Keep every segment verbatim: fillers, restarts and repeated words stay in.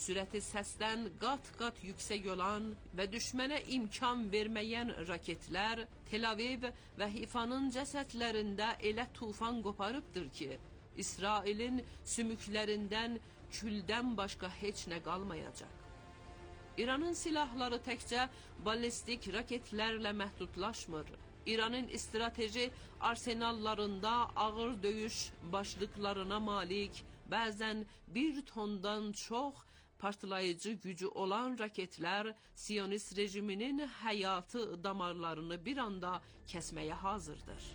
sürəti səsdən qat-qat yüksək olan və düşmənə imkan verməyən raketlər Tel Aviv və Hifanın cəsədlərində elə tufan qoparıbdır ki, İsrailin sümüklərindən küldən başqa heç nə qalmayacaq. İranın silahları təkcə ballistik raketlərlə məhdudlaşmır. İranın strateji arsenallarında ağır döyüş başlıqlarına malik, bəzən bir tondan çox partlayıcı gücü olan raketlər Siyonist rejiminin həyatı damarlarını bir anda kəsməyə hazırdır.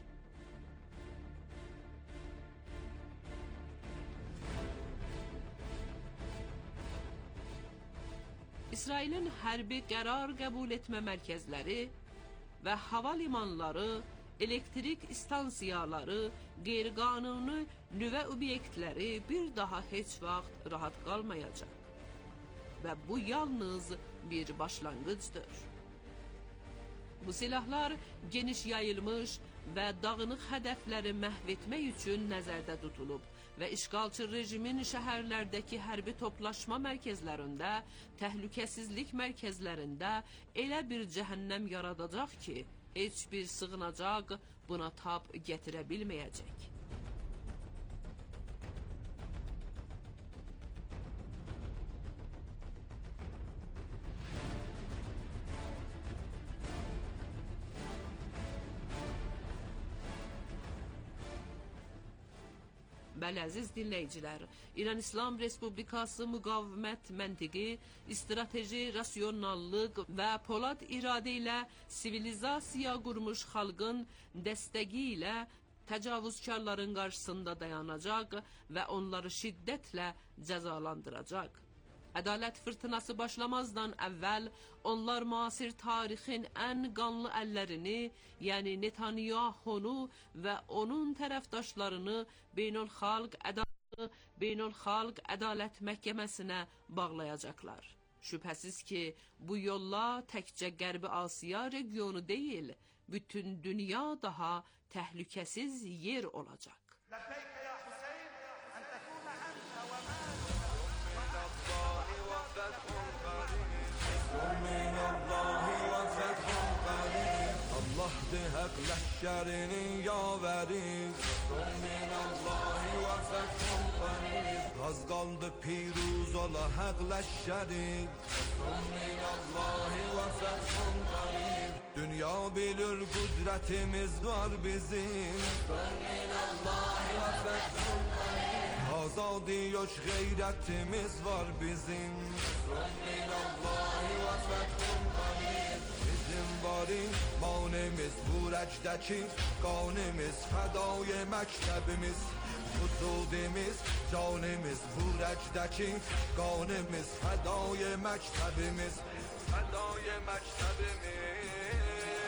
İsrailin hərbi qərar qəbul etmə mərkəzləri və hava limanları, elektrik istansiyaları, qeyri-qanuni nüvə obyektləri bir daha heç vaxt rahat qalmayacaq. Və bu yalnız bir başlanğıcdır. Bu silahlar geniş yayılmış və dağınıq hədəfləri məhv etmək üçün nəzərdə tutulub və işğalçı rejimin şəhərlərdəki hərbi toplaşma mərkəzlərində, təhlükəsizlik mərkəzlərində elə bir cəhənnəm yaradacaq ki, heç bir sığınacaq buna tab gətirə bilməyəcək. Bəli, əziz dinləyicilər, İran İslam Respublikası müqavimət məntiqi, strateji rasionallıq və polad iradə ilə sivilizasiya qurmuş xalqın dəstəyi ilə təcavüzkarların qarşısında dayanacaq və onları şiddətlə cəzalandıracaq. Ədalət fırtınası başlamazdan əvvəl onlar müasir tarixin ən qanlı əllərini, yəni Netanyahunu və onun tərəfdaşlarını Beynəlxalq Ədalət, Beynəlxalq Ədalət Məhkəməsinə bağlayacaqlar. Şübhəsiz ki, bu yolla təkcə Qərbi Asiya regionu deyil, bütün dünya daha təhlükəsiz yer olacaq. من الله وفتح قریب الله ده حق لشکرinin yaveri من الله وفتح قریب az qaldı piruz ola haq لشکری من الله وفتح قریب dünya bilir qudretimiz var bizim من الله وفتح قریب azadi yoş qeyrətimiz var bizim من الله وفتح قریب bizim varیم مانimiz بورجدکی قانimiz fədای məktəbimiz hududimiz canimiz بورجدکی قانimiz fədای məktəbimiz fədای məktəbimiz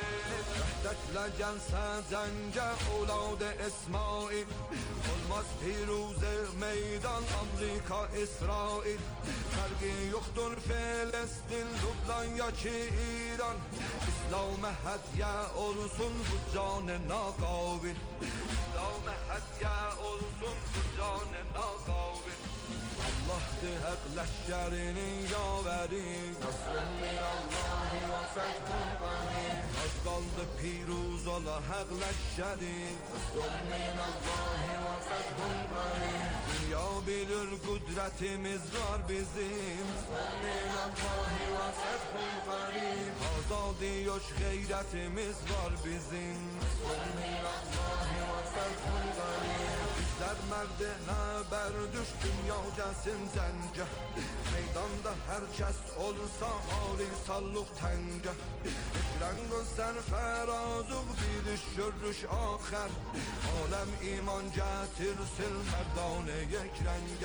وحدتlə gəlsə cəngə اولاد اسماعیل olmaz پیروز meydan Amerika İsrail فرقی yoxdur Filistin Lübnan ya ki İran İslam'a hədiyyə olsun bu canı naqabil İslam'a hədiyyə olsun bu canı naqabil Allah'dır haq ləşkərinin yaveri Nasrın minallahi və fəthun qarib az qaldı piruz ola haq ləşkəri Nasrın minallahi və fəthun qarib dünya bilir qudretimiz var bizim Nasrın minallahi və fəthun qarib azadi yoş qeyrətimiz var bizim Nasrın minallahi və fəthun qarib bizlər mərdə xəbər düş dünya gəlsin zəncə meydanda hər kəs olsa hali sallıq təngə rəng و سرفرازق بیدش شرش آخر عالم ایمان جترسل مردان یک رنگ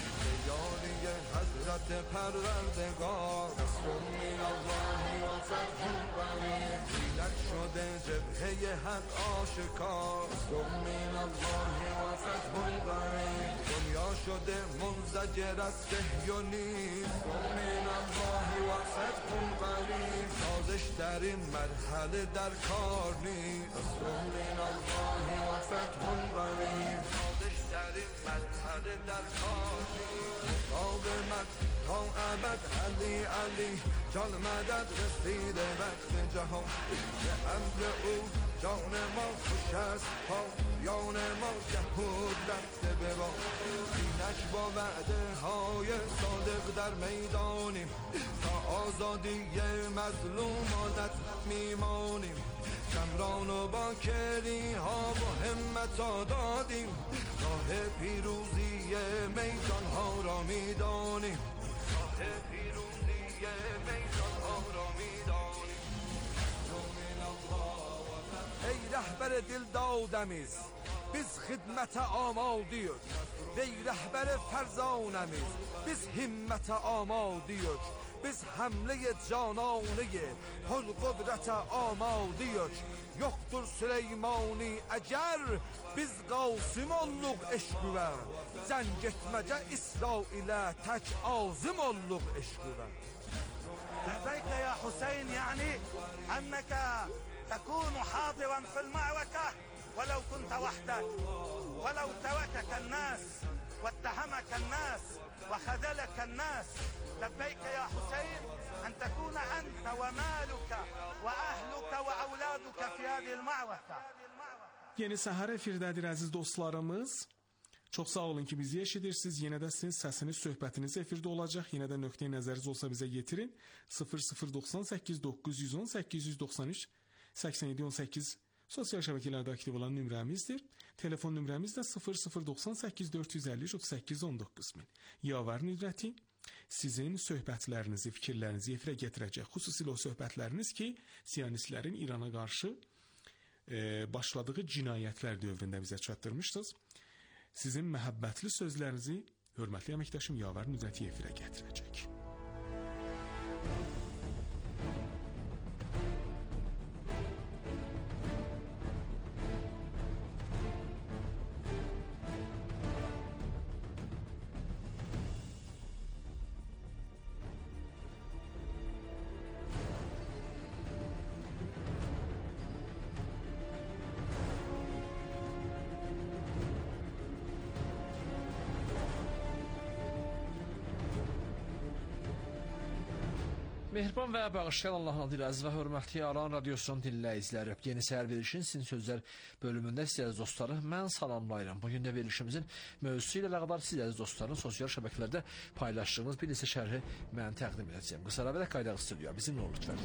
یاری حضرت پروردگار نصر من الله و فتح قریب دیلک شده جبهه حق آشکار نصر من الله و فتح قریب دنیا شده منزجر از صهیونیسم نصر من الله و فتح قریب سازش در این مرحله در کار نیست نصر من الله و فتح قریب سازش در این مرحله در کار نیست مقاومت تا ابد علی علی جان مدد رسیده وقت جهان به امر او جان ما خوش است پایان ما یهود رفته به ما اینک با وعده های صادق در میدانیم تا آزادی مظلومانت میمانیم شمران و با کری ها و همت دادیم راه پیروزی میدان ها را میدانیم راه پیروزی میدان ها را میدانیم ای رهبر دل دادمیز biz xidmətə amadıyıq ey rəhbər fərzanəmiz biz himmətə amadıyıq biz həmlə-i cananı hol qudrətə amadıyıq yoxdur Süleymani əgər biz qasim olluq eşqüvə zəng etməcə İsrailə tək azim olluq eşqüvə لبيك يا حسين يعني أنك تكون حاضرا في المعركة ولو كنت وحدك ولو تركك الناس واتهمك الناس وخذلك الناس لبيك يا حسين أن تكون أنت ومالك وأهلك وأولادك في هذه المعركة. Yeni Səhər efirdədir əziz dostlarımız. Çox sağ olun ki bizi eşidirsiniz. Yenə də sizin səsiniz, söhbətiniz efirdə olacaq. Yenə də nöqteyi nəzəriniz olsa bizə getirin. sıfır sıfır doxsan səkkiz doqquz yüz on səkkiz yüz doxsan üç səksən yeddi on səkkiz sosial şəbəkələrdə aktiv olan nömrəmizdir. Telefon nömrəmiz də sıfır sıfır doxsan səkkiz dörd yüz əlli otuz səkkiz on doqquz min. Yavər nüdrəti sizin söhbətlərinizi, fikirlərinizi efirə gətirəcək. Xüsusilə o söhbətləriniz ki, Siyonistlərin İrana qarşı e, başladığı cinayətlər dövründə bizə çatdırmışsınız. Sizin məhəbbətli sözlərinizi hörmətli əməkdaşım Yavər Nüdrəti efirə gətirəcək. Mehriban və bağışlayan Allahın adıyla əziz və hörmətli Aran Radiosunun dinləyiciləri, yeni səhər verilişin sizin sözlər bölümündə sizə dostları mən salamlayıram. Bugün də verilişimizin mövzusu ilə əlaqədar siz əziz dostların sosial şəbəkələrdə paylaşdığınız bir neçə şərhi mən təqdim edəcəyim. Qısa və də qaydaq stüdiyo bizimlə olun lütfən.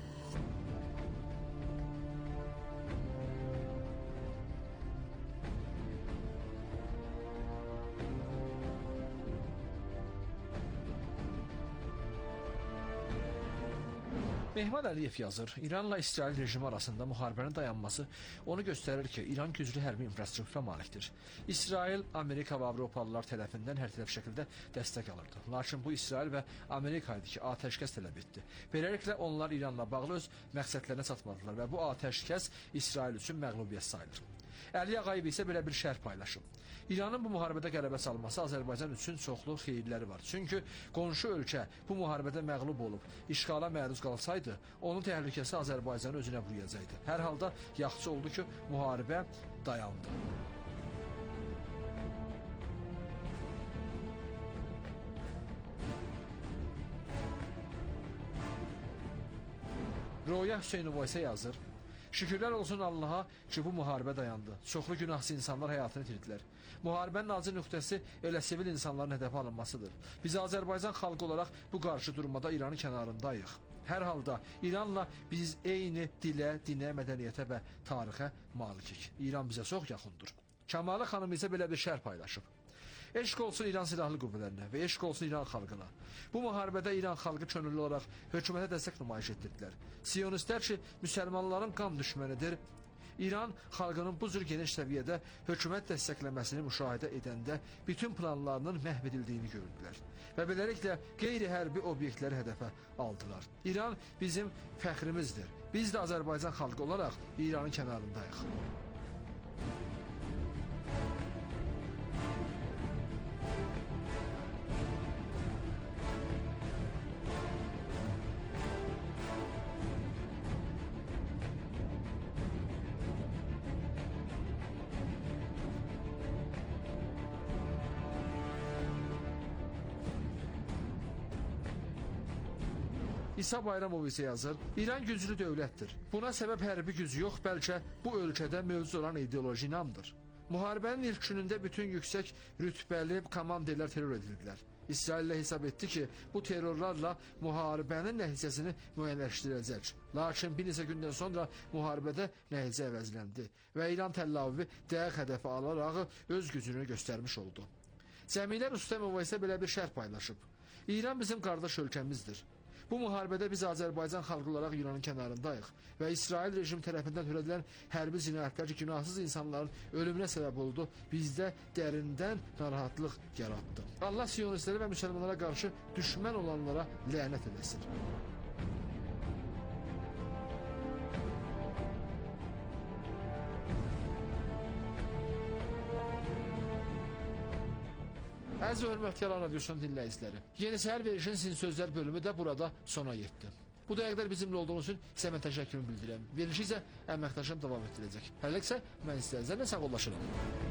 Mehmet Əliyev yazır, İranla İsrail rejimi arasında müharibənin dayanması onu göstərir ki, İran güclü hərbi infrastruktura malikdir. İsrail, Amerika və Avropalılar tərəfindən hər tərəf şəkildə dəstək alırdı. Lakin bu İsrail və Amerika idi ki, atəşkəs tələb etdi. Beləliklə onlar İranla bağlı öz məqsədlərinə çatmadılar və bu atəşkəs İsrail üçün məğlubiyyət sayılır. Əli Ağayev isə belə bir şərh paylaşıb. İranın bu müharibədə qələbə salması Azərbaycan üçün çoxlu xeyirləri var. Çünki qonşu ölkə bu müharibədə məğlub olub, işğala məruz qalsaydı, onun təhlükəsi Azərbaycanı özünə vuruyacaqdı. Hər halda yaxşı oldu ki, müharibə dayandı. Roya Hüseynova isə yazır. Şükürlər olsun Allaha ki, bu müharibə dayandı. Çoxlu günahsız insanlar həyatını itirdilər. Müharibənin acı nöqtəsi elə sivil insanların hədəfə alınmasıdır. Biz Azərbaycan xalqı olaraq bu qarşı durmada İranın kənarındayıq. Hər halda İranla biz eyni dilə, dinə, mədəniyyətə və tarixə malikik. İran bizə çox yaxındır. Kəmalı xanım isə belə bir şərh paylaşıb. Eşq olsun İran silahlı qüvvələrinə və eşq olsun İran xalqına. Bu müharibədə İran xalqı könüllü olaraq hökumətə dəstək nümayiş etdirdilər. Siyonistlər ki, müsəlmanların qan düşmənidir. İran xalqının bu cür geniş səviyyədə hökumət dəstəkləməsini müşahidə edəndə bütün planlarının məhv edildiyini gördülər. Və beləliklə qeyri-hərbi obyektləri hədəfə aldılar. İran bizim fəxrimizdir. Biz də Azərbaycan xalqı olaraq İranın kənarındayıq. İsa Bayramov isə yazır, İran güclü dövlətdir. Buna səbəb hərbi güc yox, bəlkə bu ölkədə mövcud olan ideoloji inamdır. Müharibənin ilk günündə bütün yüksək rütbəli komandirlər terror edildilər. İsraillə hesab etdi ki, bu terrorlarla müharibənin nəticəsini müəyyənləşdirəcək. Lakin bir neçə gündən sonra müharibədə nəticə əvəzləndi və İran Təl-Avivi dəqiq hədəfə alaraq öz gücünü göstərmiş oldu. Cəmilə Rüstəmova isə belə bir şərh paylaşıb. İran bizim qardaş ölkəmizdir. Bu müharibədə biz Azərbaycan xalqı olaraq İranın kənarındayıq və İsrail rejimi tərəfindən törədilən hərbi cinayətlər ki, günahsız insanların ölümünə səbəb oldu, bizdə dərindən narahatlıq yaratdı. Allah siyonistlərə və müsəlmanlara qarşı düşmən olanlara lənət edəsin. Əziz və hörmətli Yalan Radiosunun dinləyiciləri, Yeni Səhər verilişin Sin Sözlər bölümü də burada sona yetdi. Bu dəqiqələr bizimlə olduğunuz üçün sizə mən təşəkkürümü bildirirəm. Verilişi isə əməkdaşım davam etdirəcək. Hələlik isə mən istəyənizlərlə sağollaşırım.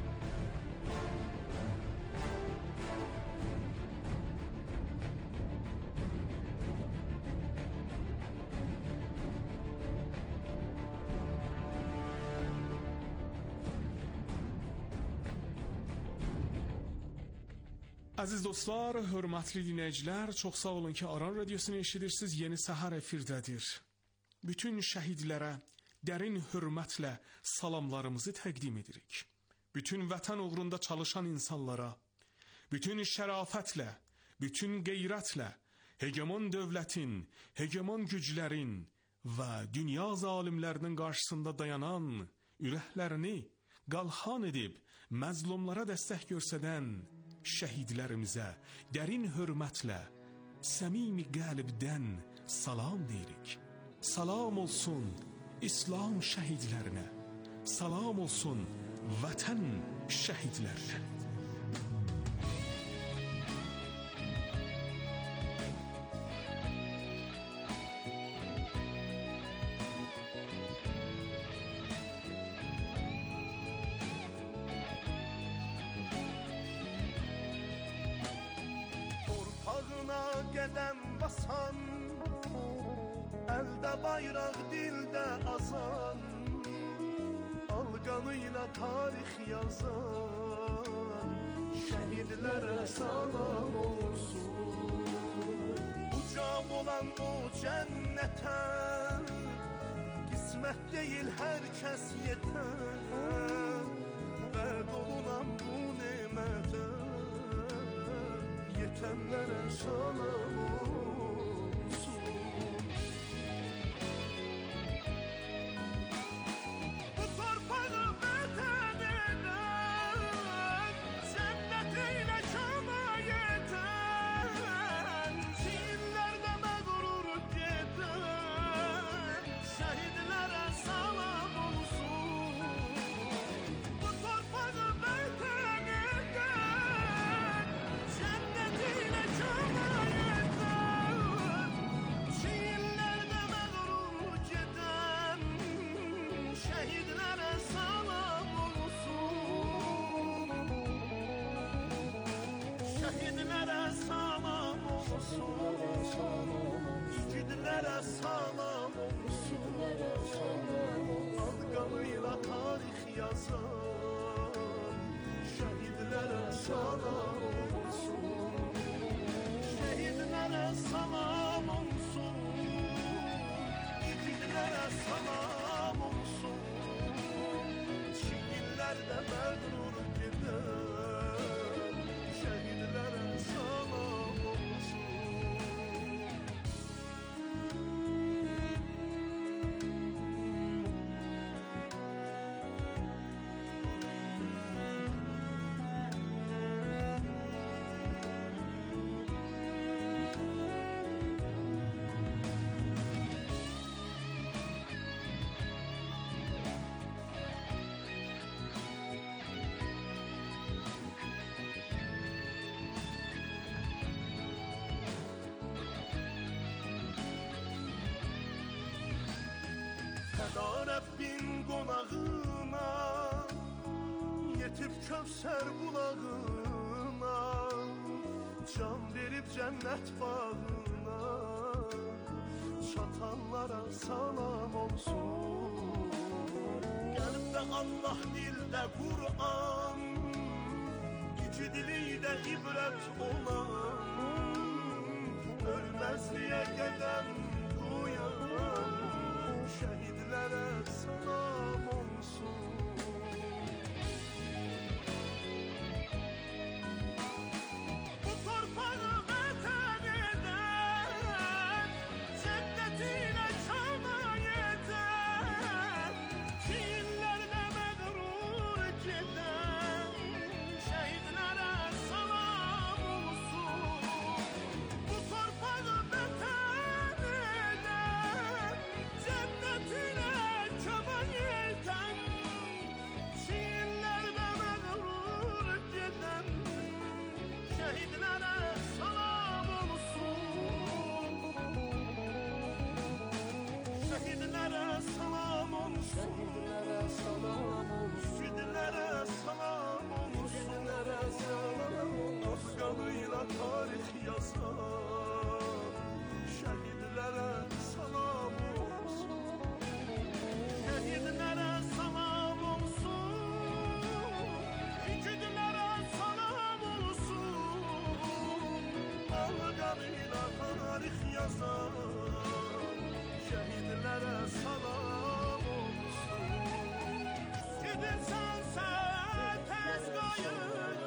Əziz dostlar, hörmətli dinləyicilər, çox sağ olun ki, Aran Radiosunu eşidirsiniz, Yeni Səhər efirdədir. Bütün şəhidlərə dərin hörmətlə salamlarımızı təqdim edirik. Bütün vətən uğrunda çalışan insanlara, bütün şərafətlə, bütün qeyrətlə, hegemon dövlətin, hegemon güclərin və dünya zalimlərinin qarşısında dayanan, ürəklərini qalxan edib, məzlumlara dəstək göstərən şəhidlərimizə dərin hörmətlə, səmimi qəlbdən salam deyirik. Salam olsun İslam şəhidlərinə, salam olsun vətən şəhidlərinə. Qədəm basan, əldə bayraq, dildə azan, alqanıyla tarix yazan şəhidlərə salam olsun. Ucaq olan o cənnətə qismət deyil hər kəs yetər, vəd olunan bu nemətə yetənlərə salam olsun. Bu torpağı vətən edən, cənnət ilə kəmayət edən, şiirlərdə məğrur gedən şəhidlərə salam olsun. Bu torpağı vətən edən, cənnət ilə kəmayət edən, şiirlərdə məğrur gedən şəhidlərə salam olsun. Şəhidlərə salam olsun. İgidlərə salam olsun. Ad qanıyla tarix yazan şəhidlərə salam olsun. Şəhidlərə salam olsun. İgidlərə salam olsun. Şiirlərdə məğrur gedən şəhidlərə salam olsun. Fəda Rəbbin qonağına, yetib Kövsər bulağına, can verib cənnət bağına, satanlara salam olsun. Qəlbdə Allah, dildə Qur'an, iki dilikdə ibrət olan, ölməzliyə qədəm qoyan şəhidlərə salam olsun. Bu torpağı vətən edən, cənnətinə kəman edən, kinlərlə məğrur gedən şəhidlərə salam olsun. Bu torpağı vətən edən, cənnətinə kəman edən, kinlərlə məğrur gedən şəhidlərə salam olsun. Şəhidlərə salam olsun. Şəhidlərə salam olsun. Şəhidlərə salam olsun. Şəhidlərə salam olsun. Az qanıyla tarix yazan şəhidlərə salam olsun. Şəhidlərə salam olsun. İgidlərə salam olsun. Al qanıyla tarix yazan şəhidlərə salam olsun. Gedirsən tez qayıt,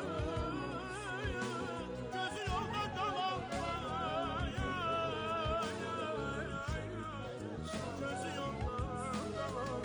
gözü yolda qalan gözü yolda qalan.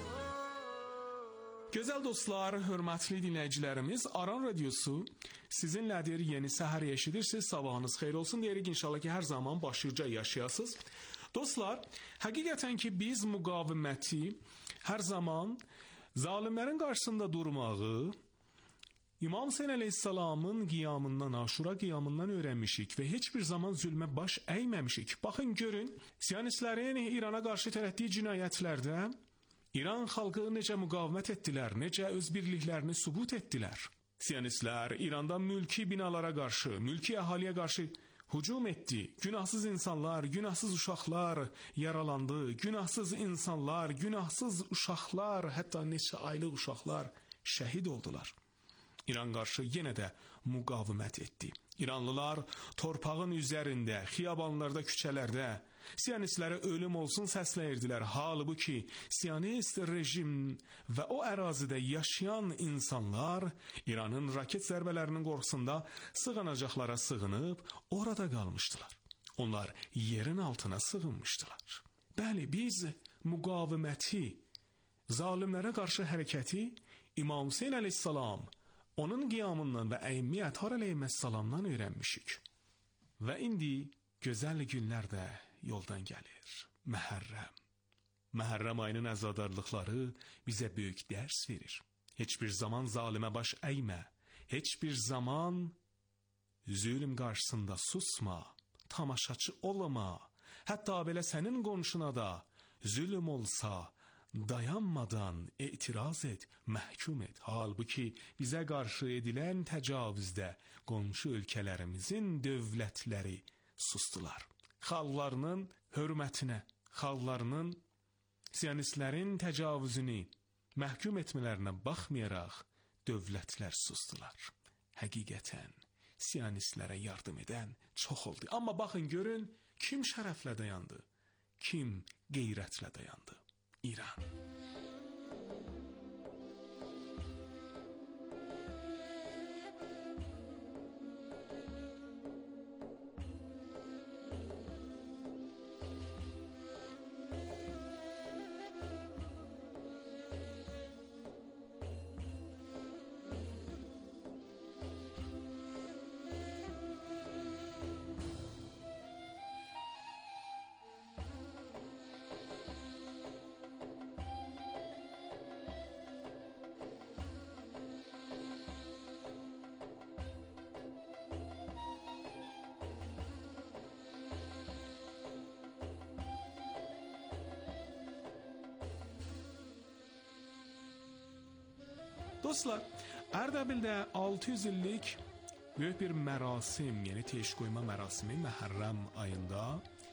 Gözəl dostlar, hörmətli dinləyicilərimiz, Aran Radiosu sizinlədir. Yeni səhər eşidirsiniz. Sabahınız xeyir olsun deyirik. İnşallah ki, hər zaman başlıca yaşayasınız. Dostlar, həqiqətən ki, biz müqaviməti hər zaman zalimlərin qarşısında durmağı İmam Hüseyn əleyhissalamın qiyamından, Aşura qiyamından öyrənmişik və heç bir zaman zülmə baş əyməmişik. Baxın, görün, Siyonistlərin İrana qarşı törətdiyi cinayətlərdə İran xalqı necə müqavimət etdilər, necə öz birliklərini sübut etdilər. Siyonistlər İranda mülki binalara qarşı, mülki əhaliyə qarşı hücum etdi. Günahsız insanlar, günahsız uşaqlar yaralandı. Günahsız insanlar, günahsız uşaqlar, hətta neçə aylıq uşaqlar şəhid oldular. İran qarşı yenə də müqavimət etdi. İranlılar torpağın üzərində, xiyabanlarda, küçələrdə Siyonistlərə ölüm olsun səsləyirdilər. Halbuki Siyonist rejim və o ərazidə yaşayan insanlar İranın raket zərbələrinin qorxusunda sığınacaqlara sığınıb orada qalmışdılar. Onlar yerin altına sığınmışdılar. Bəli, biz müqaviməti, zalimlərə qarşı hərəkəti İmam Hüseyn əleyhissalam, onun qiyamından və Əymiyyə Ətər əleyhissalamdan öyrənmişik. Və indi gözəl günlər də yoldan gəlir. Məhərrəm. Məhərrəm ayının əzadarlıqları bizə böyük dərs verir. Heç bir zaman zalimə baş əymə. Heç bir zaman zülm qarşısında susma. Tamaşaçı olma. Hətta belə sənin qonşuna da zülm olsa dayanmadan etiraz et, məhkum et. Halbuki bizə qarşı edilən təcavüzdə qonşu ölkələrimizin dövlətləri sustular. Xalqlarının hörmətinə, xalqlarının Siyonistlərin təcavüzünü məhkum etmələrinə baxmayaraq dövlətlər sustular. Həqiqətən Siyonistlərə yardım edən çox oldu. Amma baxın, görün, kim şərəflə dayandı, kim qeyrətlə dayandı? İran. Dostlar, Ərdəbildə altı yüz illik böyük bir mərasim, yəni teş qoyma mərasimi Məhərrəm ayında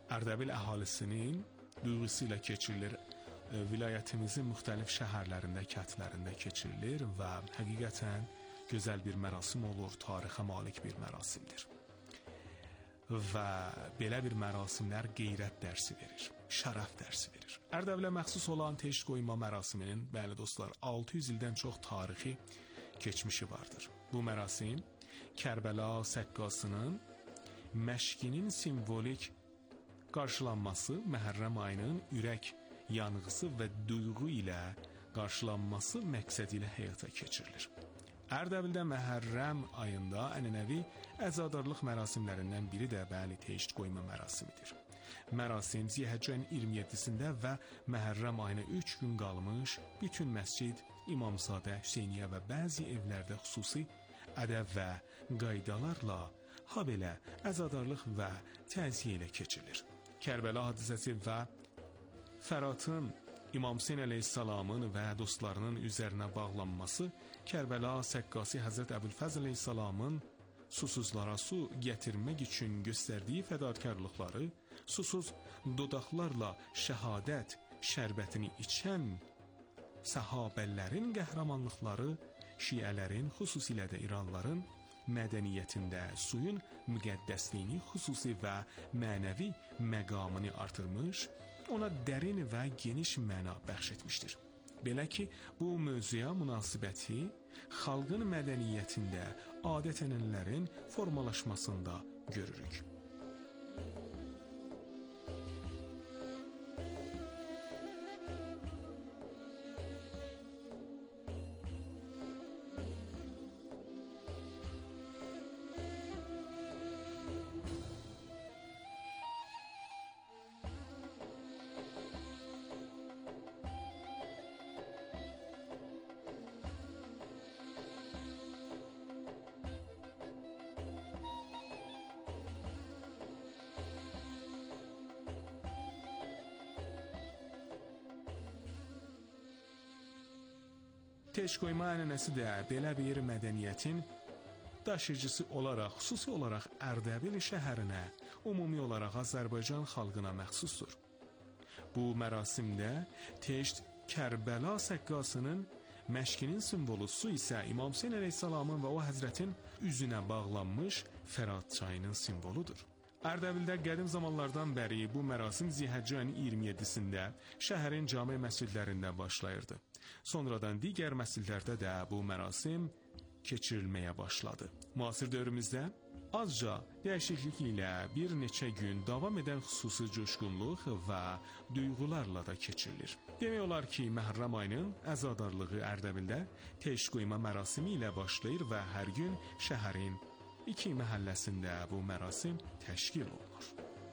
Ərdəbil əhalisinin duyğusu ilə keçirilir. Vilayətimizin müxtəlif şəhərlərində, kəndlərində keçirilir və həqiqətən gözəl bir mərasim olur, tarixə malik bir mərasimdir. Və belə bir mərasimlər qeyrət dərsi verir, şərəf dərsi verir. Ərdəbilə məxsus olan teşk qoyma mərasiminin, bəli dostlar, altı yüz ildən çox tarixi keçmişi vardır. Bu mərasim Kərbəla səqqasının məşqinin simvolik qarşılanması, Məhərrəm ayının ürək yanğısı və duyğu ilə qarşılanması məqsədi ilə həyata keçirilir. Ərdəbildə Məhərrəm ayında ənənəvi əzadarlıq mərasimlərindən biri də bəli teşk qoyma mərasimidir. Mərasim Zilhəccənin iyirmi yeddisində və Məhərrəm ayına üç gün qalmış bütün məscid, İmamzadə, Hüseyniyyə və bəzi evlərdə xüsusi ədəb və qaydalarla, habelə əzadarlıq və təziyə ilə keçirilir. Kərbəla hadisəsi və Fəratın İmam Hüseyn əleyhissalamın və dostlarının üzərinə bağlanması Kərbəla səqqası Həzrət Əbülfəzl əleyhissalamın susuzlara su gətirmək üçün göstərdiyi fədakarlıqları, susuz dodaqlarla şəhadət şərbətini içən səhabələrin qəhrəmanlıqları, şiələrin, xüsusilə də İranlıların mədəniyyətində suyun müqəddəsliyini xüsusi və mənəvi məqamını artırmış, ona dərin və geniş məna bəxş etmişdir. Belə ki, bu mövzuya münasibəti xalqın mədəniyyətində adət-ənənələrin formalaşmasında görürük. Teşk qoyma ənənəsi də belə bir mədəniyyətin daşıyıcısı olaraq, xüsusi olaraq Ərdəbil şəhərinə, ümumi olaraq Azərbaycan xalqına məxsusdur. Bu mərasimdə teşk Kərbəla səqqasının məşqinin simvolu su isə İmam Hüseyn əleyhissalamın və o həzrətin üzünə bağlanmış Fərat çayının simvoludur. Ərdəbildə qədim zamanlardan bəri bu mərasim Zilhəccənin iyirmi yeddisində şəhərin cami məscidlərində başlayırdı. Sonradan digər məscidlərdə də bu mərasim keçirilməyə başladı. Müasir dövrümüzdə azca dəyişiklik ilə bir neçə gün davam edən xüsusi coşqunluq və duyğularla da keçirilir. Demək olar ki, Məhərrəm ayının əzadarlığı Ərdəbildə teşk qoyma mərasimi ilə başlayır və hər gün şəhərin iki məhəlləsində bu mərasim təşkil olunur.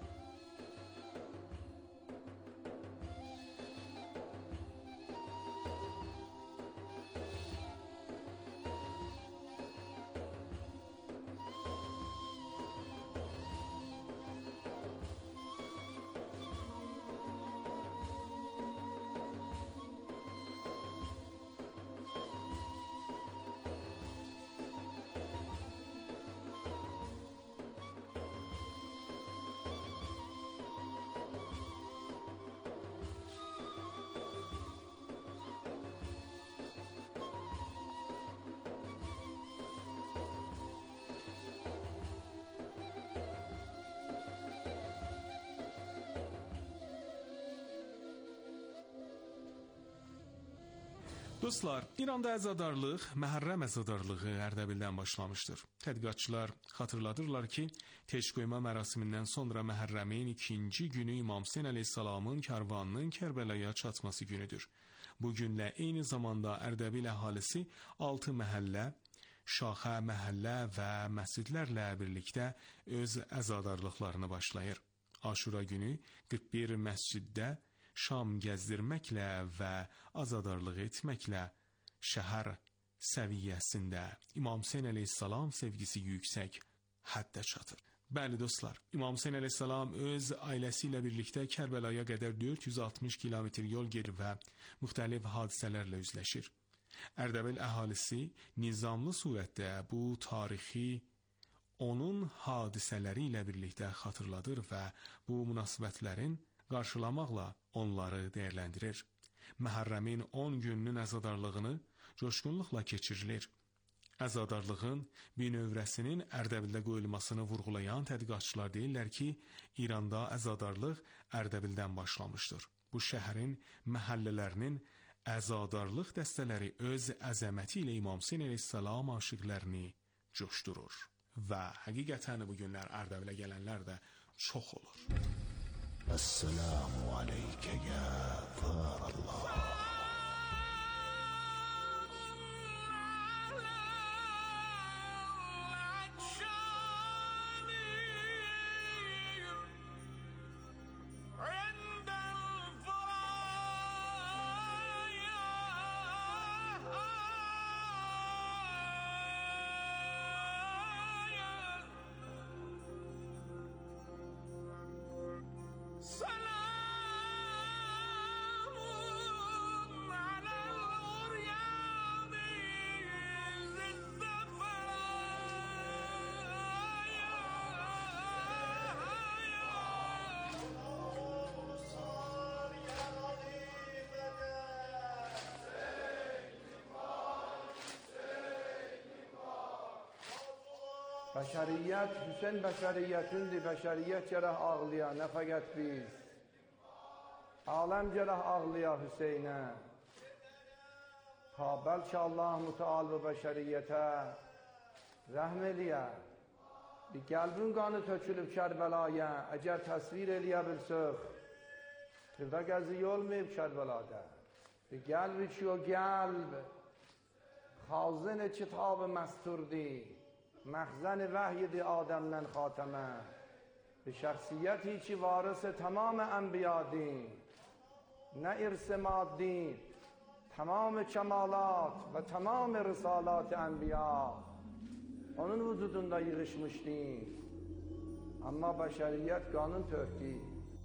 Dostlar, İranda əzadarlıq, Məhərrəm əzadarlığı Ərdəbildən başlamışdır. Tədqiqatçılar xatırladırlar ki, teşk qoyma mərasimindən sonra Məhərrəmin ikinci günü İmam Hüseyn əleyhissalamın karvanının Kərbəlaya çatması günüdür. Bu günlə eyni zamanda Ərdəbil əhalisi altı məhəllə, şaxə məhəllə və məscidlərlə birlikdə öz əzadarlıqlarını başlayır. Aşura günü qırx bir məsciddə şam gəzdirməklə və azadarlıq etməklə şəhər səviyyəsində İmam Hüseyn əleyhissalam sevgisi yüksək həddə çatır. Bəli dostlar, İmam Hüseyn əleyhissalam öz ailəsi ilə birlikdə Kərbəlaya qədər dörd yüz altmış kilometr yol gedir və müxtəlif hadisələrlə üzləşir. Ərdəbil əhalisi nizamlı surətdə bu tarixi onun hadisələri ilə birlikdə xatırladır və bu münasibətlərin qarşılamaqla onları dəyərləndirir. Məhərrəmin on gününün əzadarlığını coşqunluqla keçirilir. Əzadarlığın binövrəsinin Ərdəbildə qoyulmasını vurğulayan tədqiqatçılar deyirlər ki, İranda əzadarlıq Ərdəbildən başlamışdır. Bu şəhərin məhəllələrinin əzadarlıq dəstələri öz əzəməti ilə İmam Hüseyn əleyhissalam aşiqlərini coşdurur. Və həqiqətən bu günlər Ərdəbilə gələnlər də çox olur. Əssəlamu aleykə ya Fərəllah. Bəşəriyyət, Hüseyn bəşəriyyətindir, bəşəriyyət gərək ağlıya, nə fəqət biz. Aləm gərək ağlıya Hüseynə. Ta bəlkə Allah müteal bu bəşəriyyətə rəhm eləyə. Bir qəlbin qanı tökülüb Kərbəlaya, əgər təsvir eləyə bilsək, xırda gəzi olmayıb Kərbəlada. Bir qəlbi ki o qəlb, xazin kitab məsturdi. مخزن وحی آدمden خاتمه به شخصیتی که وارث تمام انبیا دین نه ارث مادی تمام کمالات و تمام رسالات انبیا onun vücudunda yığışmışdı ama beşeriyet kanun töktü.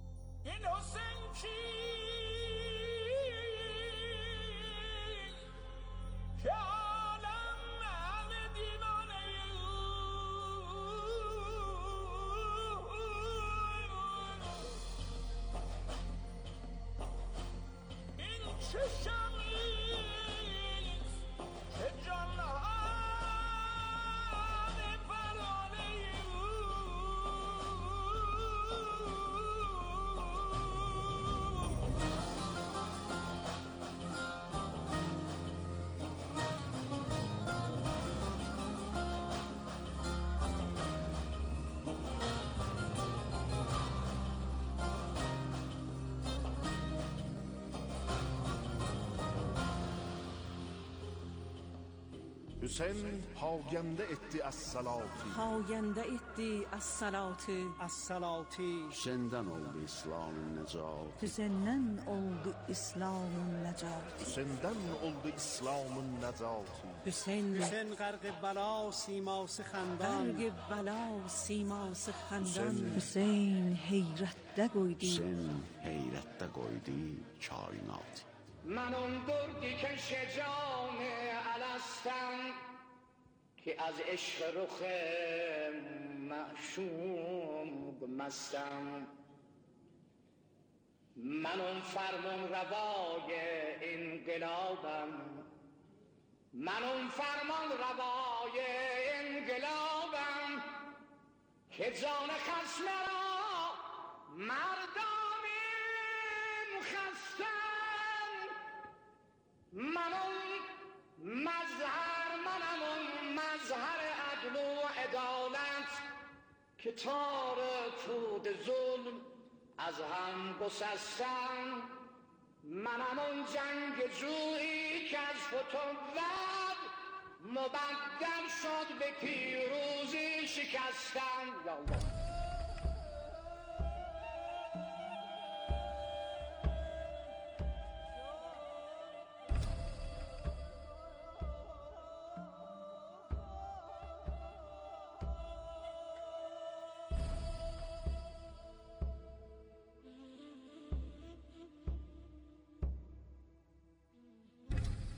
Hüseyin pagende etti as-salati. Pagende etti as-salati. As-salati. Hüseyin'den oldu İslam'ın necat. Hüseyin'den oldu İslam'ın necat. Hüseyin'den oldu İslam'ın necat. Hüseyin Hüseyin garg bala siması xandan. Garg bala siması xandan. Hüseyin heyrette koydu. Hüseyin heyrette koydu kainat. من اون دردی که شجام الستم که از عشق رخ معشوق مستم من اون فرمان روای انقلابم من اون فرمان روای انقلابم که جان خصم را مردان خستم من اون مظهر منم اون مظهر عدل و عدالت که تار پود ظلم از هم گسستم منم اون جنگ جویی که از فتوت مبدل شد به پیروزی شکستم یا الله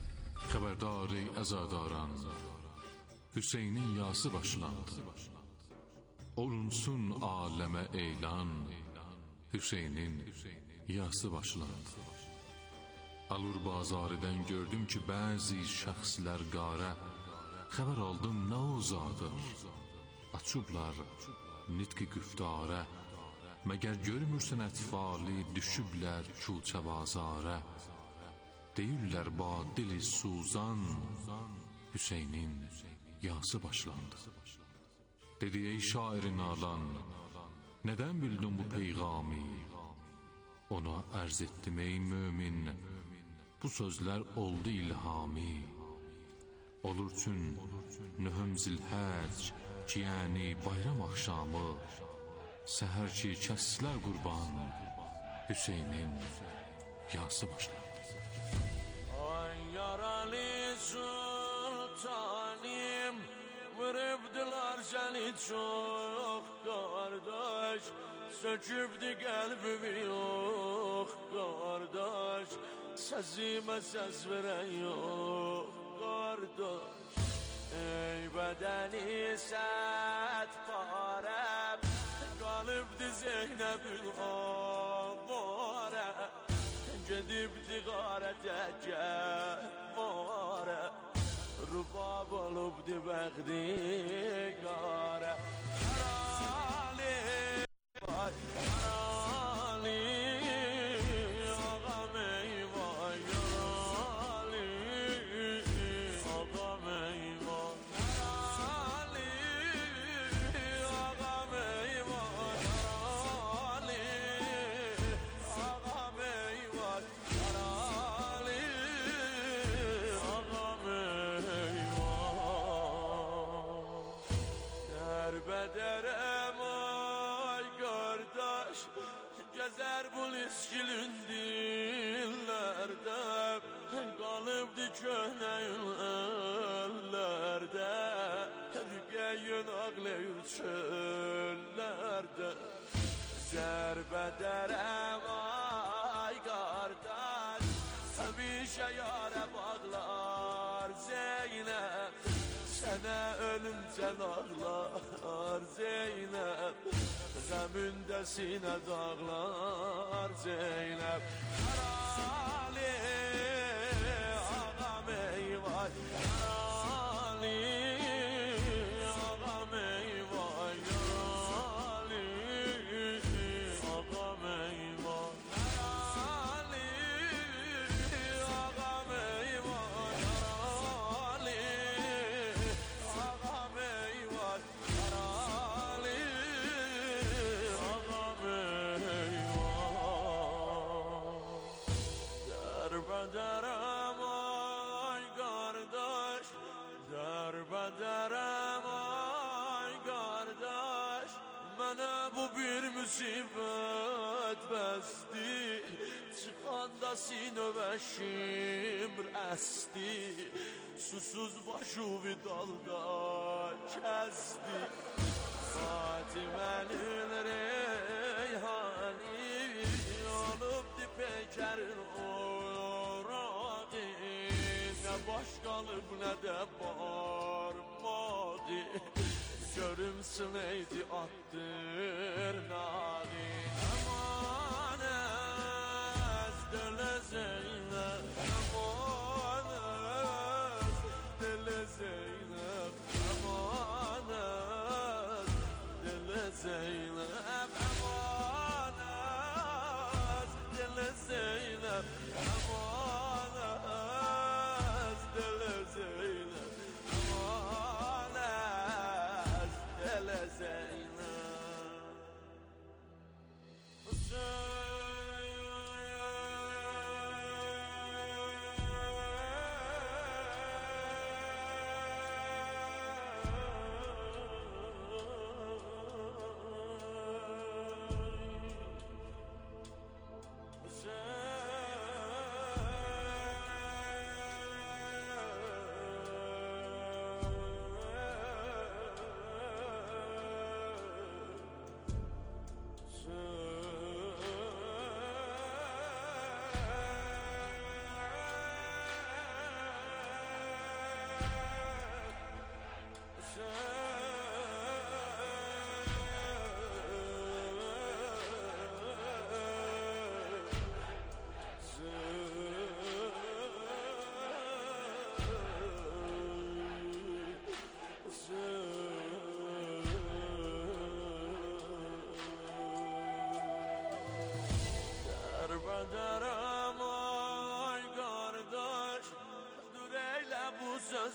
Xəbərdari əzadəran Hüseynin yası başlandı. olunsun aləmə elan, Hüseynin yası başlandı. Alur bazarıdan gördüm ki, bəzi şəxslər qarə, xəbər aldım nə uzadır. Açıblar nitqi güftarə, məgər görmürsən ətfali düşüblər külçə bazarə. Deyirlər ba dili suzan, Hüseynin yası başlandı. Dedi ey şairin alan, nədən bildin bu peyğami? Ona ərz etdim ey mömin, bu sözlər oldu ilhami. Olur üçün nöhüm zilhəc ki, yəni bayram axşamı, səhər ki kəslər qurban, Hüseynin yası başlandı. Ay yaralı sultanım, vurubdular seni çok kardeş, sökübdü kalbimi yok kardeş, sözüme söz veren yok kardeş. Ey bedeni set parem, kalıbdı Zeynep'in amare, gedibdi garete cevare, rubab olubdi bəxdi qare. Yarali, vay yarali, ağam eyvah yarali, ağam eyvah yarali, ağam eyvah yarali, ağam eyvah yarali, ağam eyvah. Derbederem ay kardeş, gezer bu liskilin dillerde, kalıbdı köhne ellerde, rügeyin ağlayır çöllerde. Derbederem ay kardeş, hemşe yâre bağlar Zeynep, sənə ölümcən ağlar Zeynep, qəmündə sinə dağlar Zeynep. Yarali, ağam eyvah yarali, ağam eyvah yarali, ağam eyvah yarali, ağam eyvah yarali, ağam eyvah yarali, ağam eyvah. Derbederem ay kardeş, derbederem ay kardeş, mənə bu bir müsibət bəsdi, çıxanda sinöbəşim rəsdi, susuz başuvi dalga kəsdi. Fatimənin reyhani, olubdi peykərin orağı, nə baş qalıb nə də barmadı, görümsün eydi attır nağı. Aman ez dile Zeynep, aman ez dile Zeynep, aman ez dile Zeynep, aman ez dile Zeynep, aman ez dile Zeynep, aman ez dile Zeynep.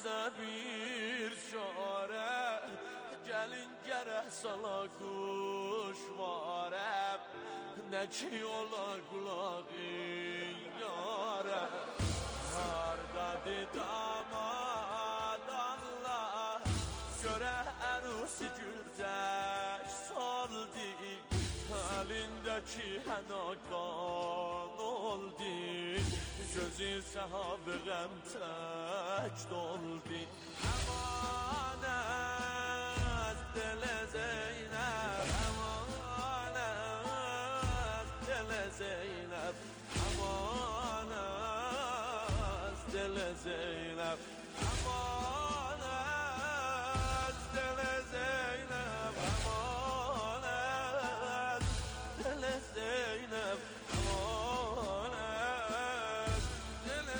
bizə bir şarə, gəlin gərək sala quşvarə, nə ki ola qulağın yarə. Hardadır damad Allah, görə ərusi gülcək saldı, əlindəki hənakan oldu, gözü səhab qəm tək doldu. Əman az dilə Zeynəb, əman az dilə Zeynəb, əman az dilə Zeynəb, əman az dilə Zeynəb, əman az dilə Zeynəb, əman az dilə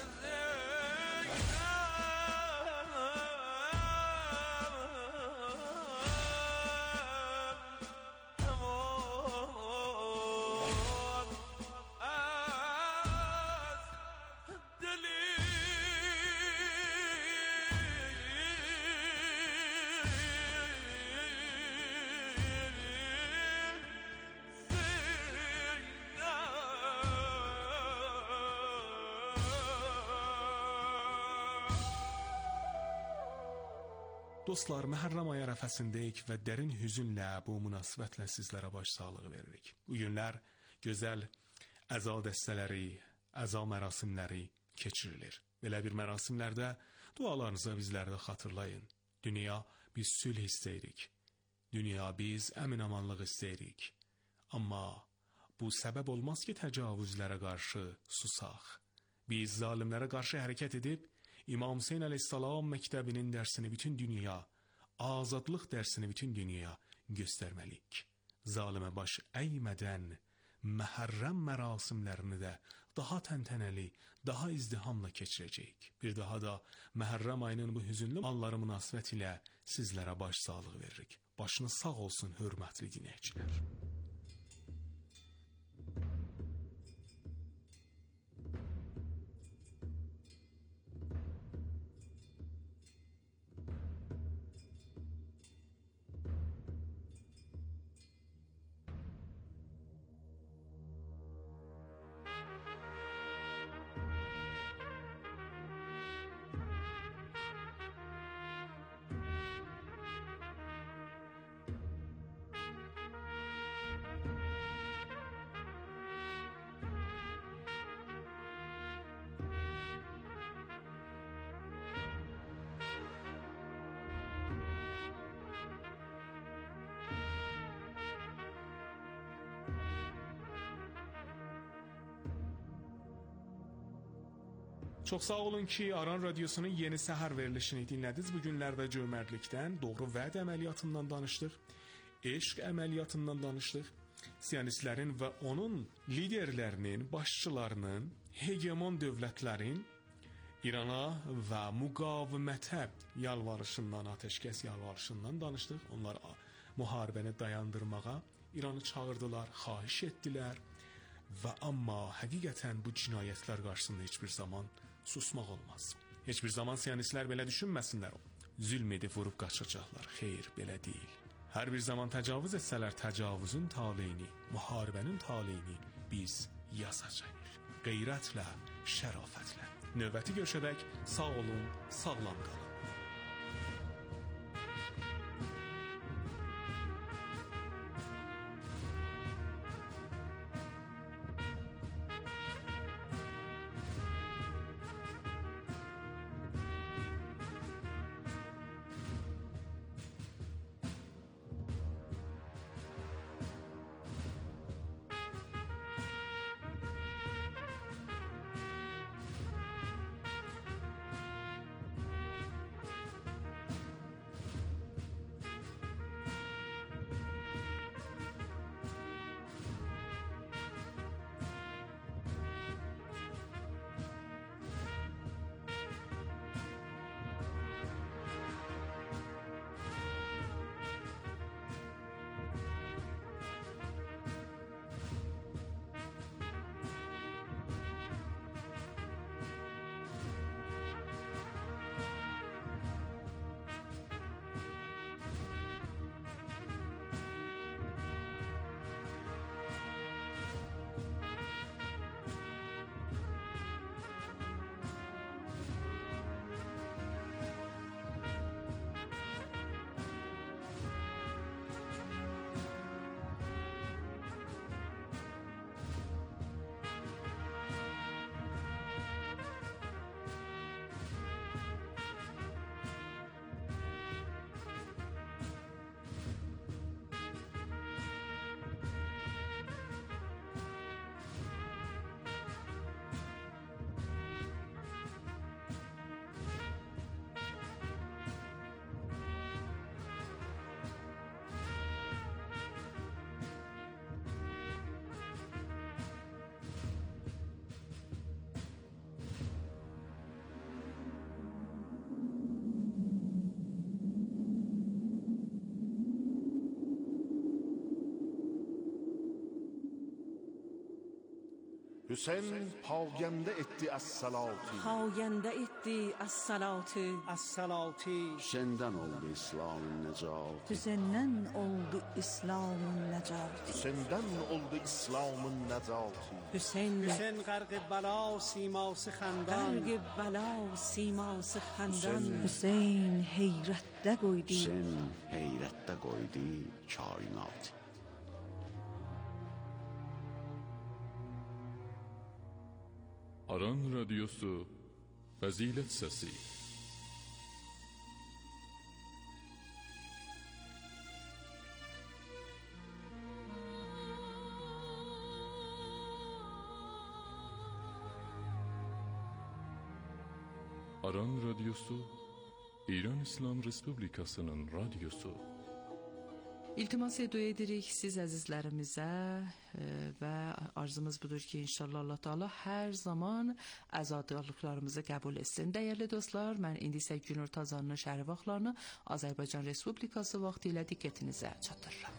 Dostlar, Məhərrəm ayı ərəfəsindəyik və dərin hüzünlə bu münasibətlə sizlərə başsağlığı veririk. Bu günlər gözəl əza dəstələri, əza mərasimləri keçirilir. Belə bir mərasimlərdə dualarınızı bizləri də xatırlayın. Dünya biz sülh istəyirik. Dünya biz əmin-amanlıq istəyirik. Amma bu səbəb olmaz ki, təcavüzlərə qarşı susaq. Biz zalimlərə qarşı hərəkət edib, İmam Hüseyn əleyhissalam məktəbinin dərsini bütün dünya, azadlıq dərsini bütün dünya göstərməliyik. Zalimə baş əymədən Məhərrəm mərasimlərini də daha təntənəli, daha izdihamla keçirəcəyik. Bir daha da Məhərrəm ayının bu hüzünlü anları münasibət ilə sizlərə baş sağlığı veririk. Başınız sağ olsun, hörmətli dinləyicilər. Çox sağ olun ki, Aran Radyosu'nun yeni səhər verilişini dinlədiniz. Bu günlərdə cömərtlikdən, doğru vəd əməliyyatından danışdıq, eşq əməliyyatından danışdıq. Siyonistlərin və onun liderlərinin, başçılarının, hegemon dövlətlərin İrana və müqavimətə yalvarışından, atəşkəs yalvarışından danışdıq. Onlar müharibəni dayandırmağa İranı çağırdılar, xahiş etdilər və amma həqiqətən bu cinayətlər qarşısında heç bir zaman susmaq olmaz. Heç bir zaman siyonistlər belə düşünməsinlər. Zülm edib vurub qaçacaqlar. Xeyr, belə deyil. Hər bir zaman təcavüz etsələr təcavüzün taleyini, müharibənin taleyini biz yazacağıq. Qeyrətlə, şərafətlə. Növbəti görüşədək sağ olun, sağlam qalın. Hüseyin pagəndə etdi əs-salati. پاینده etdi as-salat. as-salati. Hüseyin'den oldu İslam'ın necat. Hüseyin'den oldu İslam'ın necat. Hüseyin'den oldu İslam'ın necati. Hüseyin حسین غرق بلا سیماس خندان. غرق بلا سیماس خندان. Hüseyin heyrətdə qoydu. Hüseyin heyrette koydu kainat. Aran Radyosu Fəzilət Səsi. Aran Radyosu İran İslam Respublikasının radyosu. İltimas edirik siz əzizlərimizə e, və arzumuz budur ki, inşallah Allah Teala hər zaman azadlıqlarımızı qəbul etsin. Dəyərli dostlar, mən indi isə Günür Tazanın şəhəri vaxtlarını Azərbaycan Respublikası vaxtı ilə diqqətinizə çatdırıram.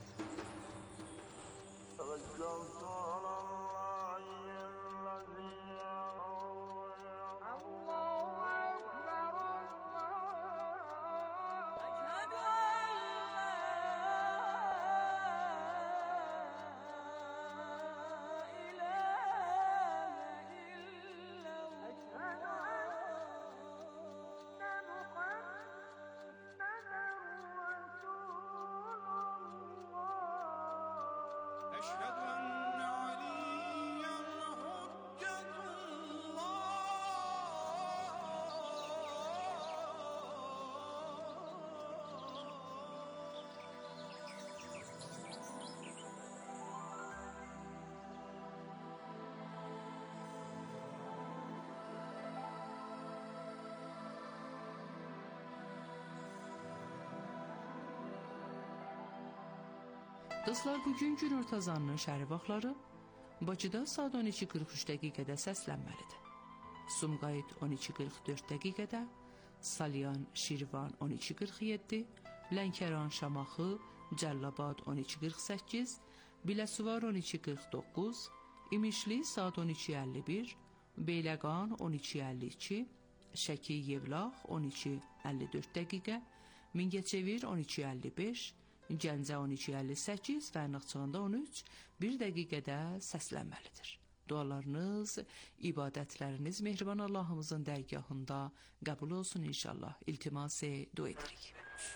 Dostlar, bugün Günür Tazanının şəhəri vaxtları Bakıda saat on iki qırx üç dəqiqədə səslənməlidir. Sumqayıt on iki qırx dörd dəqiqədə, Salyan, Şirvan on iki qırx yeddi, Lənkəran, Şamaxı, Cəllabad on iki qırx səkkiz, Biləsuvar on iki qırx doqquz, İmişli saat on iki əlli bir, Beyləqan on iki əlli iki, Şəki, Yevlax on iki əlli dörd dəqiqə, Mingəçevir on iki əlli beş, Gəncə on iki əlli səkkiz və Naxçıvanda on üç bir dəqiqədə səslənməlidir. Dualarınız, ibadətləriniz mehriban Allahımızın dərgahında qəbul olsun inşallah. İltimas dua edirik.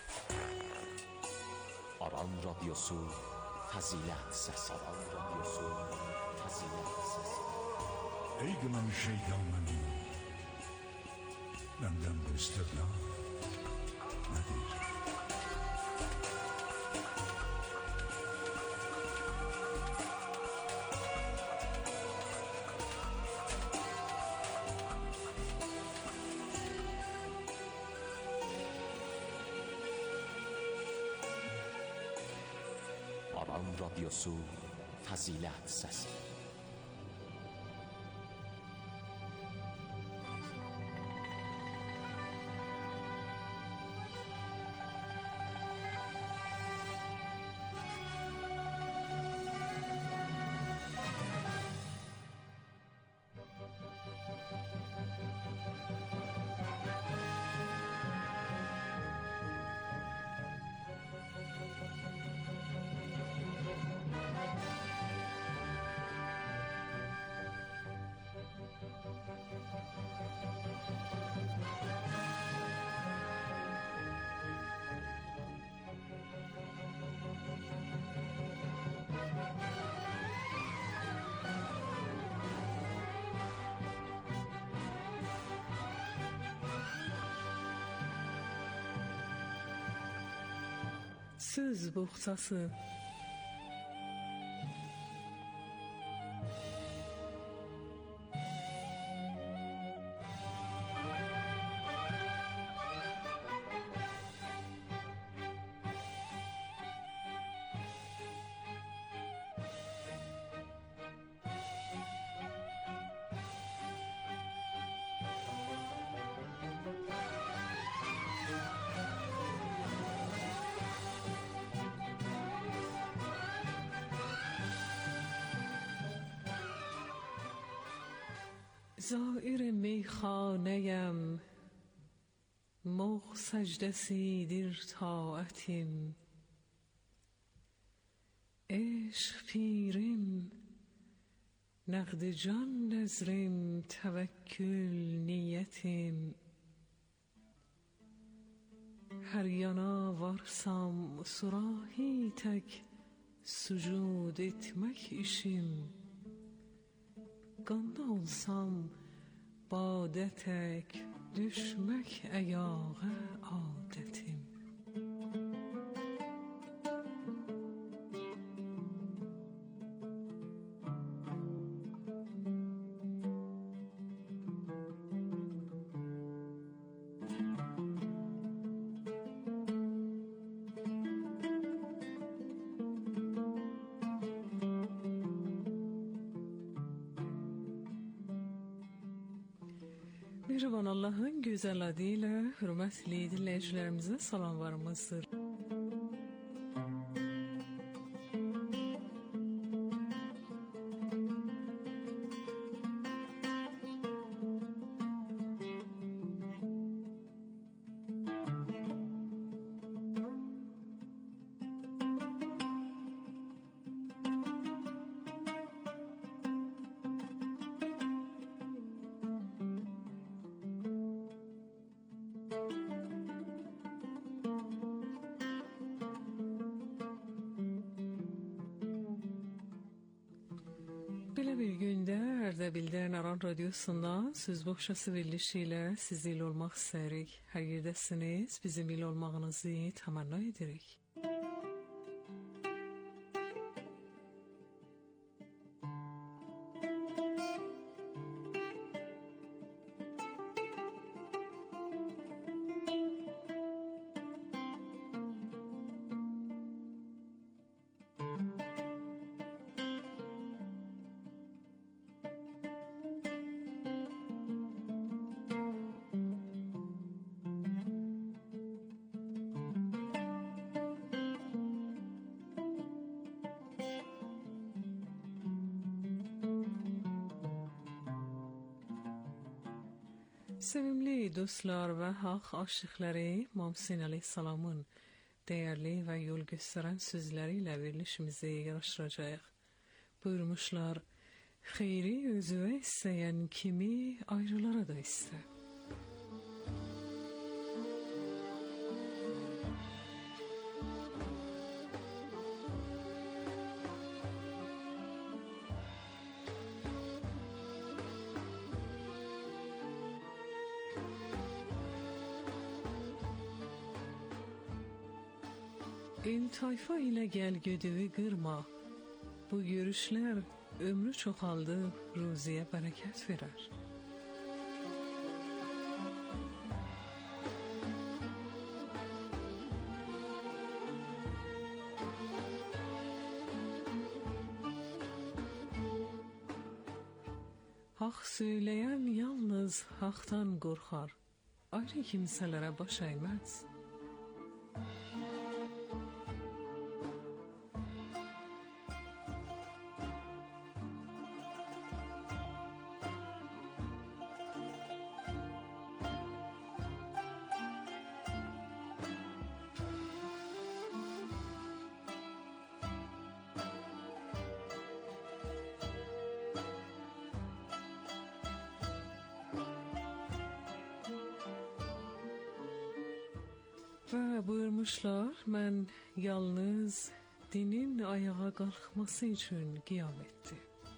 Aran Radyosu Fəzilət Səsi. Aran Radyosu Fəzilət Səsi. Ey gönül şeytanın, benden bu istirna nedir? Aran Radyosu Fəzilət Səsi. Söz boğçası. زائر میخانه‌ام مغ سجدسی در طاعتیم عشق پیریم نقد جان نظریم توکل نیتیم her yana varsam surahi tek sucud etmek işim ganda olsam bade tek düşmek ayağa adetim Mehriban Allah'ın güzel adıyla hürmetli dinleyicilerimize salamlarımızdır. Belə bir gündə Ərdəbildən Aran Radiosundan söz boğçası verilişi ilə sizinlə olmaq istəyirik. Hər yerdəsiniz, bizim ilə olmağınızı təmənna edirik. Sevimli dostlar ve hak aşıkları Muhammed Aleyhisselam'ın değerli ve yol gösteren sözleriyle verilişimizi yaraştıracağız. Buyurmuşlar, xeyri özüve isteyen kimi ayrılara da ister. El tayfa ile gel gödüğü kırma. Bu görüşler ömrü çoğaldı, ruziye bereket verer. Hak söyleyen yalnız haktan korkar. Ayrı kimselere baş eğmez. Ve buyurmuşlar, ben yalnız dinin ayağa kalkması için kıyam etti.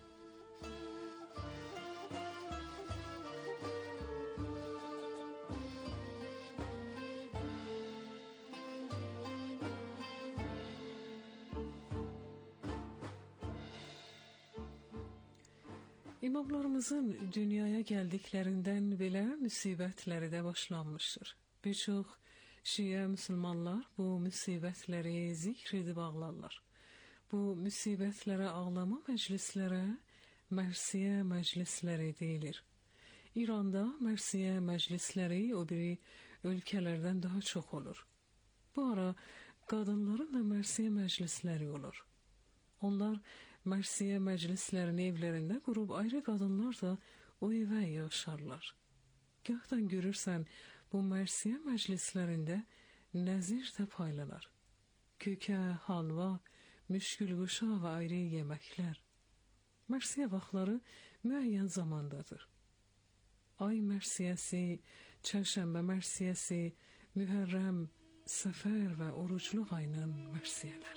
İmamlarımızın dünyaya geldiklerinden belə müsibətləri də başlanmışdır. Birçok Şiə Müslümanlar bu müsibətləri zikr edib ağlarlar. Bu müsibətlərə ağlama məclislərə mərsiyə məclisləri deyilir. İranda mərsiyə məclisləri o biri ölkələrdən daha çox olur. Bu ara qadınların da mərsiyə məclisləri olur. Onlar mərsiyə məclislərini evlərində qurub ayrı qadınlar da o evə yaşarlar. Gahdan görürsən, bu mərsiyə məclislərində nəzir də paylanır. Kökə, halva, müşkül quşa və ayrı yeməklər. Mərsiyə vaxtları müəyyən zamandadır. Ay mərsiyəsi, çərşənbə mərsiyəsi, mühərrəm, səfər və orucluq ayının mərsiyələri.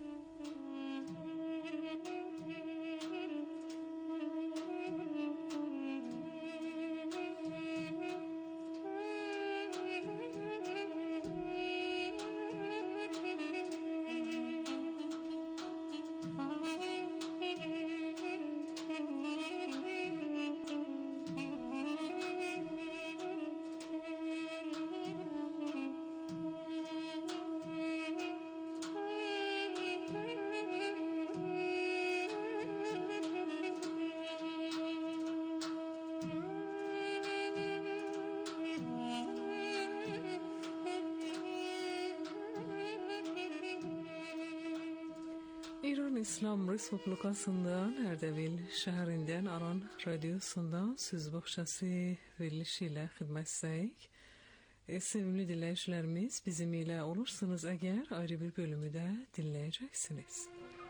İran İslam Respublikasından Ərdəbil şəhərindən Aran Radiosu'nda söz boğçası verilişi ilə xidmətdəyik. E, sevimli dinləyicilərimiz, bizim ilə olursunuz əgər ayrı bir bölümü də dinləyəcəksiniz.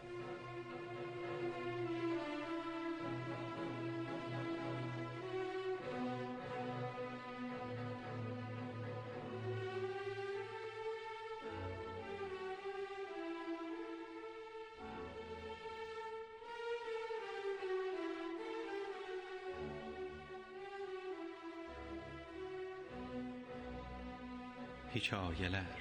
Hikayeler.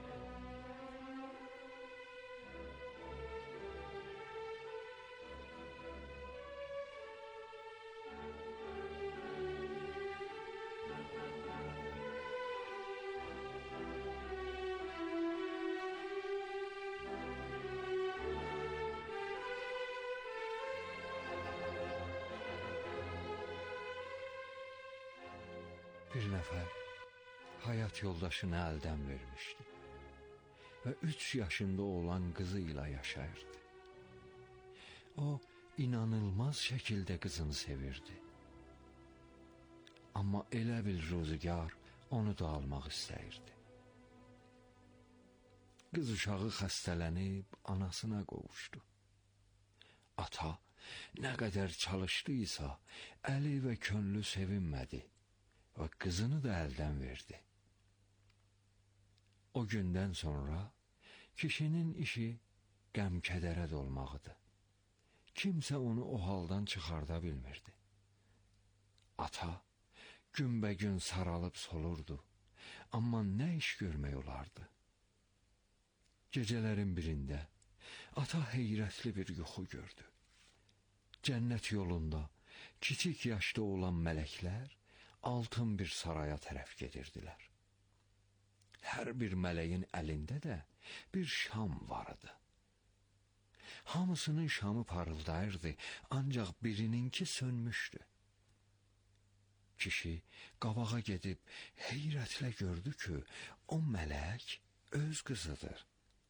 Bir nəfər hayat yoldaşını əldən vermişdi və üç yaşında olan qızı ilə yaşayırdı. O, inanılmaz şəkildə qızını sevirdi. Amma elə bir rüzgar onu da almaq istəyirdi. Qız uşağı xəstələnib anasına qovuşdu. Ata nə qədər çalışdıysa, əli və könlü sevinmədi və qızını da əldən verdi. O gündən sonra kişinin işi qəm-kədərə dolmaqdı. Kimsə onu o haldan çıxarda bilmirdi. Ata günbəgün saralıb solurdu, amma nə iş görmək olardı? Gecələrin birində ata heyrətli bir yuxu gördü. Cənnət yolunda kiçik yaşda olan mələklər altın bir saraya tərəf gedirdilər. Hər bir mələyin əlində də bir şam vardı. Hamısının şamı parıldayırdı, ancaq birininki sönmüşdü. Kişi qabağa gedib heyrətlə gördü ki, o mələk öz qızıdır.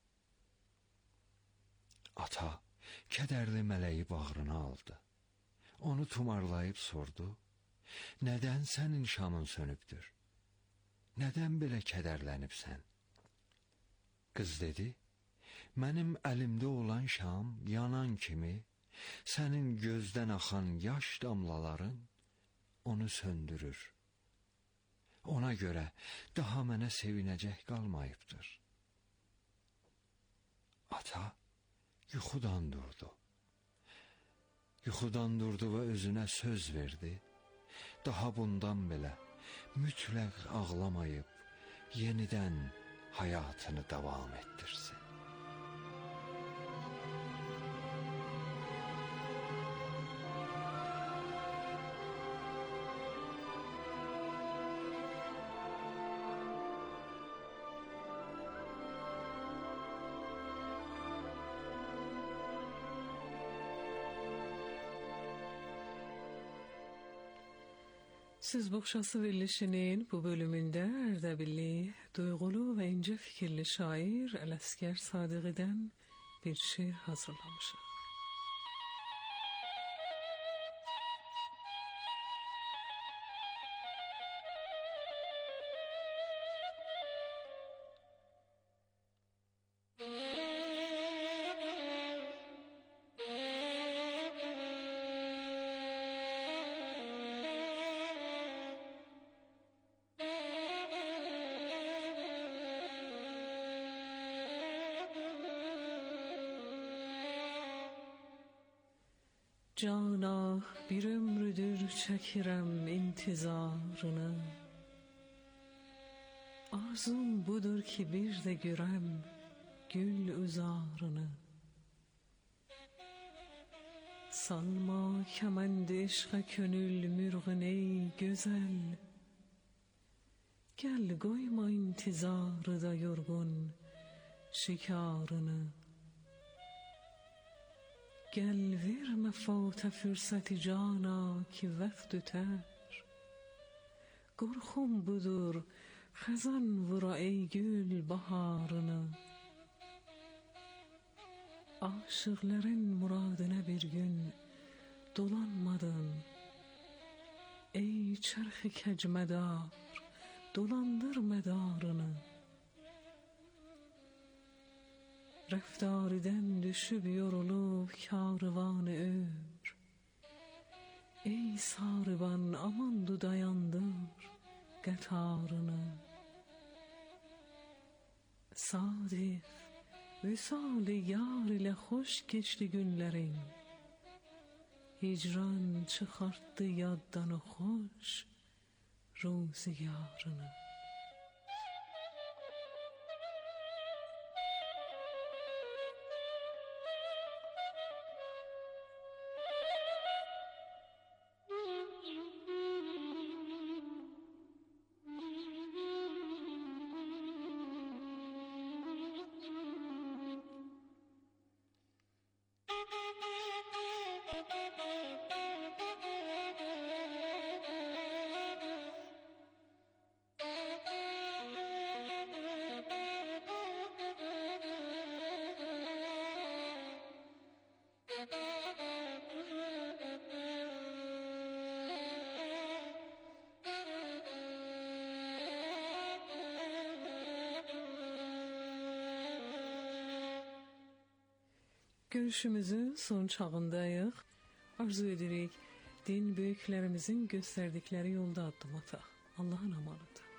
Ata kədərli mələyi bağrına aldı. Onu tumarlayıb sordu, nədən sənin şamın sönübdür? Nədən belə kədərlənibsən? Qız dedi, mənim əlimdə olan şam yanan kimi, sənin gözdən axan yaş damlaların onu söndürür. Ona görə daha mənə sevinəcək qalmayıbdır. Ata yuxudan durdu. Yuxudan durdu və özünə söz verdi. Daha bundan belə mütləq ağlamayıb, yenidən həyatını davam etdirsin. Söz boğçası verilişinin bu bölümündə Ərdəbilli, duyğulu və incə fikirli şair Ələsgər Sadiqi'dən bir şiir hazırlamışıq. Cana bir ömrüdür çəkirəm intizarını. Arzum budur ki bir də görəm gül üzarını. Salma kəmənd eşqə könül mürğün ey gözəl. Gəl qoyma intizarı da yorğun şikarını. Gəl vermə fata fürsəti cana ki vaxt ötər. Qorxum budur xəzan vura ey gül baharını. Aşıqların muradına bir gün dolanmadın. Ey çərxi kəcmədar, dolandır mədarını. Rəftariden düşüb yorulub karvanı ömür. Ey sarıban amandu dayandır qətarını. Sadiq, vüsal-i yar ilə xoş keçdi günlərin. Hicran çıxartdı yaddan o xoş ruzigarını. Görüşümüzün son çağındayıq. Arzu edirik din böyüklərimizin göstərdikləri yolda addım ataq. Allahın amanıdır.